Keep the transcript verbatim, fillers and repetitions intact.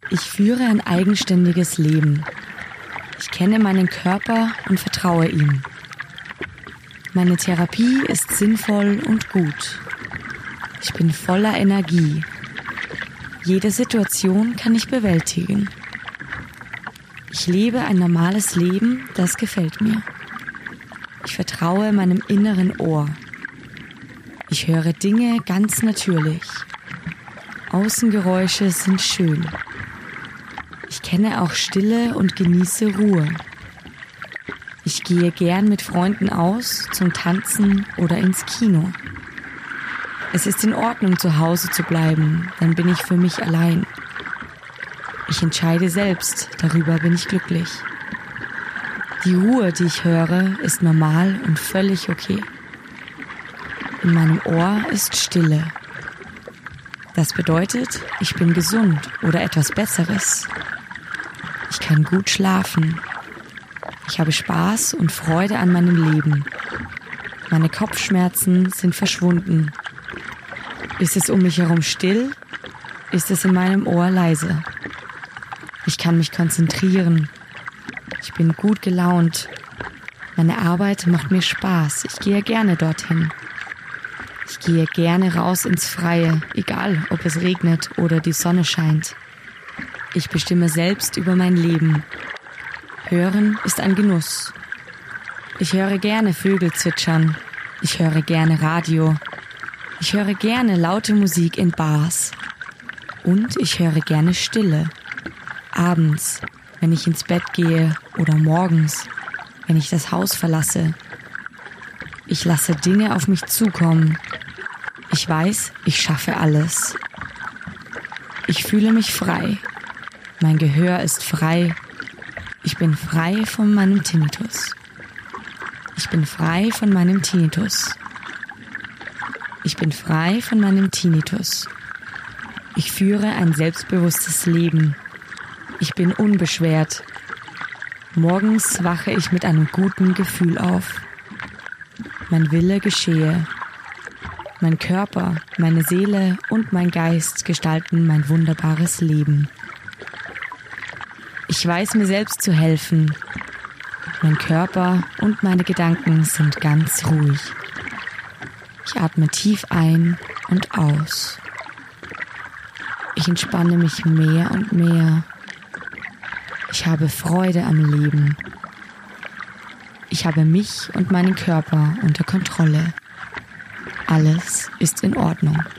Ich führe ein eigenständiges Leben. Ich kenne meinen Körper und vertraue ihm. Meine Therapie ist sinnvoll und gut. Ich bin voller Energie. Jede Situation kann ich bewältigen. Ich lebe ein normales Leben, das gefällt mir. Ich vertraue meinem inneren Ohr. Ich höre Dinge ganz natürlich. Außengeräusche sind schön. Ich kenne auch Stille und genieße Ruhe. Ich gehe gern mit Freunden aus, zum Tanzen oder ins Kino. Es ist in Ordnung, zu Hause zu bleiben, dann bin ich für mich allein. Ich entscheide selbst, darüber bin ich glücklich. Die Ruhe, die ich höre, ist normal und völlig okay. In meinem Ohr ist Stille. Das bedeutet, ich bin gesund oder etwas Besseres. Ich kann gut schlafen. Ich habe Spaß und Freude an meinem Leben. Meine Kopfschmerzen sind verschwunden. Ist es um mich herum still? Ist es in meinem Ohr leise? Ich kann mich konzentrieren. Ich bin gut gelaunt. Meine Arbeit macht mir Spaß. Ich gehe gerne dorthin. Ich gehe gerne raus ins Freie, egal ob es regnet oder die Sonne scheint. Ich bestimme selbst über mein Leben. Hören ist ein Genuss. Ich höre gerne Vögel zwitschern. Ich höre gerne Radio. Ich höre gerne laute Musik in Bars. Und ich höre gerne Stille. Abends, wenn ich ins Bett gehe oder morgens, wenn ich das Haus verlasse. Ich lasse Dinge auf mich zukommen. Ich weiß, ich schaffe alles. Ich fühle mich frei. Mein Gehör ist frei. Ich bin frei von meinem Tinnitus. Ich bin frei von meinem Tinnitus. Ich bin frei von meinem Tinnitus. Ich führe ein selbstbewusstes Leben. Ich bin unbeschwert. Morgens wache ich mit einem guten Gefühl auf. Mein Wille geschehe. Mein Körper, meine Seele und mein Geist gestalten mein wunderbares Leben. Ich weiß mir selbst zu helfen. Mein Körper und meine Gedanken sind ganz ruhig. Ich atme tief ein und aus. Ich entspanne mich mehr und mehr. Ich habe Freude am Leben. Ich habe mich und meinen Körper unter Kontrolle. Alles ist in Ordnung.